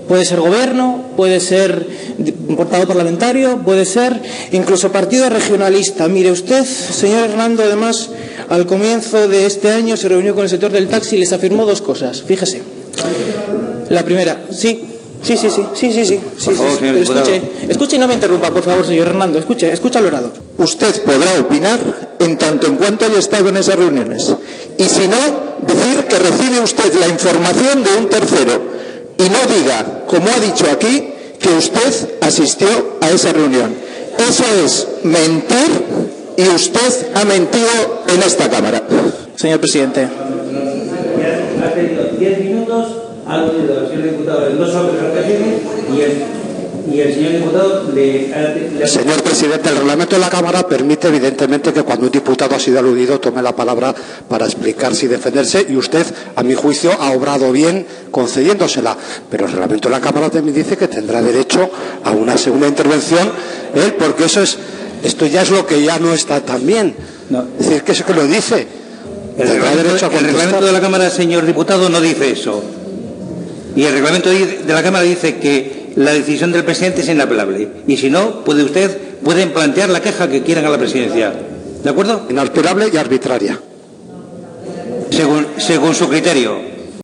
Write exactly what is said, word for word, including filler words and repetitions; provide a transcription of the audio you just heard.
Puede ser gobierno, puede ser portavoz parlamentario, puede ser incluso partido regionalista. Mire usted, señor Hernando, además, al comienzo de este año se reunió con el sector del taxi y les afirmó dos cosas. Fíjese. La primera, sí, sí, sí, sí, sí, sí, sí. sí, favor, sí, señor pero diputado. escuche, escuche y no me interrumpa, por favor, señor Hernando. Escuche, escucha al orador. Usted podrá opinar en tanto en cuanto haya estado en esas reuniones. Y si no, decir que recibe usted la información de un tercero. Y no diga, como ha dicho aquí, que usted asistió a esa reunión. Eso es mentir y usted ha mentido en esta Cámara. Señor presidente. Ha tenido diez minutos, ha aludido al señor diputado en dos ocasiones y el, y el señor diputado le ha... Le ha... Señor presidente, el reglamento de la Cámara permite evidentemente que cuando un diputado ha sido aludido tome la palabra para explicarse y defenderse, y usted, a mi juicio, ha obrado bien concediéndosela. Pero el reglamento de la Cámara también dice que tendrá derecho a una segunda intervención, ¿eh? Porque eso es, esto ya es lo que ya no está tan bien. No. Es decir, que eso que lo dice. El reglamento, el reglamento de la Cámara, señor diputado, no dice eso. Y el reglamento de la Cámara dice que la decisión del presidente es inapelable. Y si no, puede usted, pueden plantear la queja que quieran a la presidencia. ¿De acuerdo? Inalterable y arbitraria. Según, según su criterio.